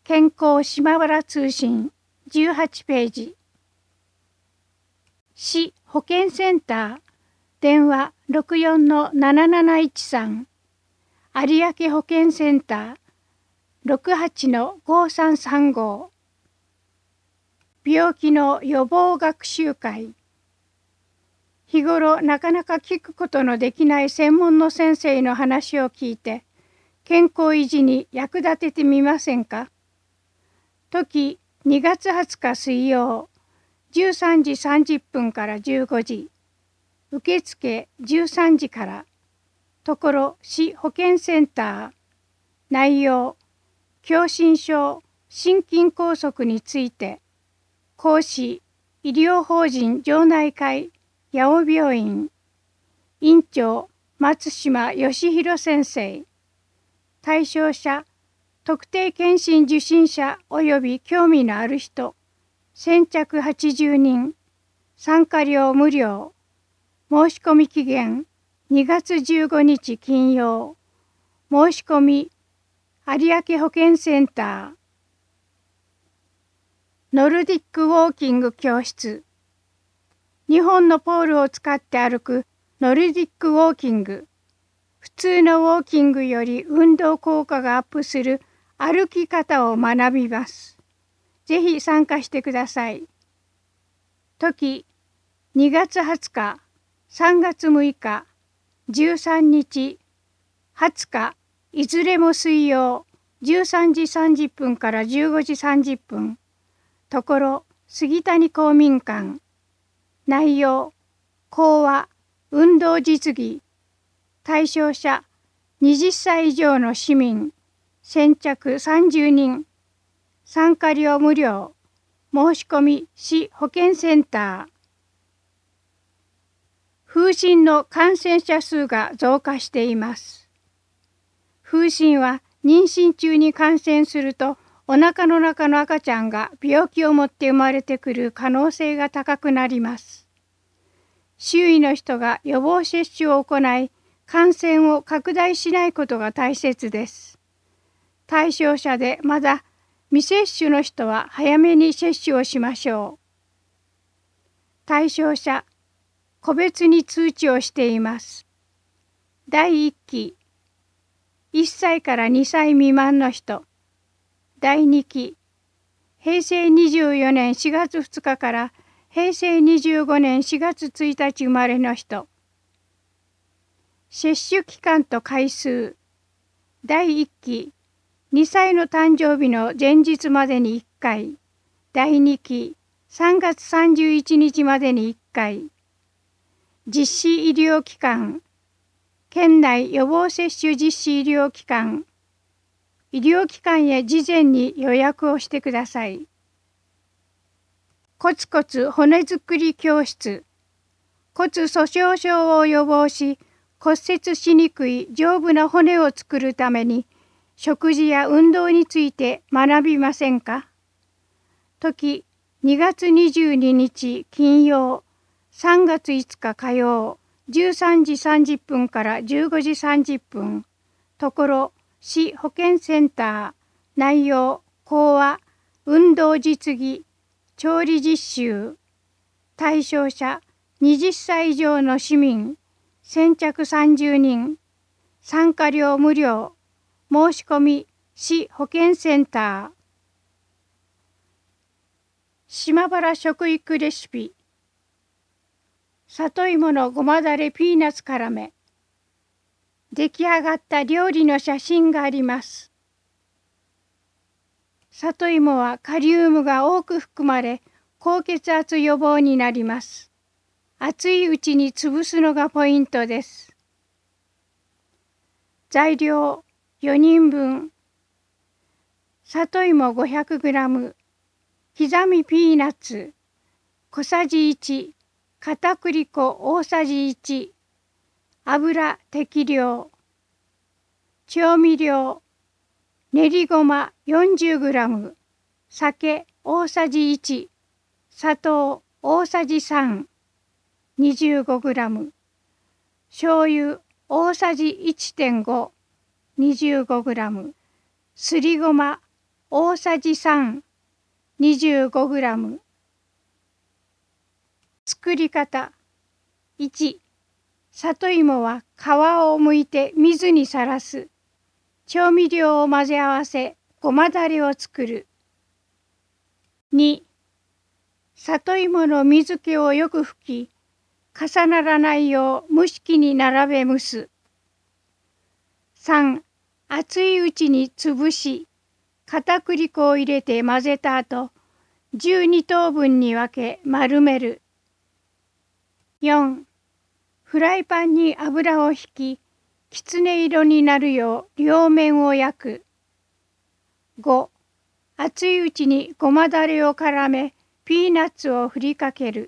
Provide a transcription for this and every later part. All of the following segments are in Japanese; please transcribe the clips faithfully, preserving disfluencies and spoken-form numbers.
健康島原通信じゅうはちページ。市保健センター電話 ろくよんのなななないちさん、有明保健センター ろくはちのごさんさんご、病気の予防学習会。日頃なかなか聞くことのできない専門の先生の話を聞いて健康維持に役立ててみませんか。時にがつはつか水曜じゅうさんじさんじゅっぷんからじゅうごじ、受付じゅうさんじから、ところ市保健センター。内容、狭心症、心筋梗塞について。講師、医療法人城内会八尾病院。院長、松島義弘先生。対象者、特定健診受診者及び興味のある人、先着はちじゅうにん、参加料無料。申し込み期限にがつじゅうごにち金曜。申し込み、有明保健センター。ノルディックウォーキング教室。にほんのポールを使って歩くノルディックウォーキング。普通のウォーキングより運動効果がアップする歩き方を学びます。ぜひ参加してください。時、にがつはつか、さんがつむいか、じゅうさんにち、はつか、いずれも水曜、じゅうさんじさんじゅっぷんからじゅうごじさんじゅっぷん。ところ、杉谷公民館。内容、講話、運動実技。対象者、はたち以上の市民。先着さんじゅうにん。参加料無料。申し込み市保健センター。風疹の感染者数が増加しています。風疹は妊娠中に感染するとお腹の中の赤ちゃんが病気を持って生まれてくる可能性が高くなります。周囲の人が予防接種を行い、感染を拡大しないことが大切です。対象者でまだ未接種の人は早めに接種をしましょう。対象者、個別に通知をしています。だいいっき、いっさいからにさい未満の人。だいにき、へいせいにじゅうよねんしがつふつかからへいせいにじゅうごねんしがつついたち生まれの人。接種期間と回数。だいいっき、にさいの誕生日の前日までにいっかい。だいにき、さんがつさんじゅういちにちまでにいっかい。実施医療機関。県内予防接種実施医療機関。医療機関へ事前に予約をしてください。コツコツ骨づくり教室。骨粗しょう症を予防し、骨折しにくい丈夫な骨を作るために、食事や運動について学びませんか。時、にがつにじゅうににち金曜、さんがついつか火曜、じゅうさんじさんじゅっぷんからじゅうごじさんじゅっぷん。ところ、市保健センター。内容、講話、運動実技、調理実習。対象者、はたち以上の市民。先着さんじゅうにん。参加料無料。申し込み市保健センター。島原食育レシピ。里芋のごまだれピーナッツ絡め。出来上がった料理の写真があります。里芋はカリウムが多く含まれ、高血圧予防になります。熱いうちに潰すのがポイントです。材料よにんぶん。里芋 ごひゃくグラム、刻みピーナッツ小さじいち、片栗粉大さじいち、油適量、調味料、練りごま よんじゅうグラム、酒大さじいち、砂糖大さじさん、にじゅうごグラム、醤油大さじ いってんご、にじゅうごグラム、すりごま大さじさん、にじゅうごグラム。作り方。いち、里芋は皮を剥いて水にさらす。調味料を混ぜ合わせ、ごまだれを作る。に、里芋の水気をよく拭き、重ならないよう蒸し器に並べ蒸す。さん、熱いうちに潰し、片栗粉を入れて混ぜた後、じゅうに等分に分け丸める。よん、フライパンに油をひき、きつね色になるよう両面を焼く。ご、熱いうちにごまだれを絡め、ピーナッツを振りかける。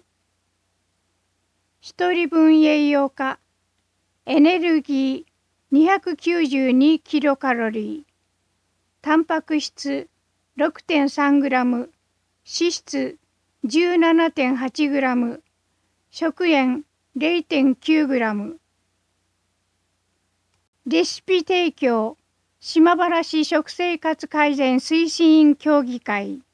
一人分栄養価。エネルギーにひゃくきゅうじゅうにキロカロリー。タンパク質 ろくてんさんグラム。脂質 じゅうななてんはちグラム。食塩 れいてんきゅうグラム。レシピ提供。島原市食生活改善推進員協議会。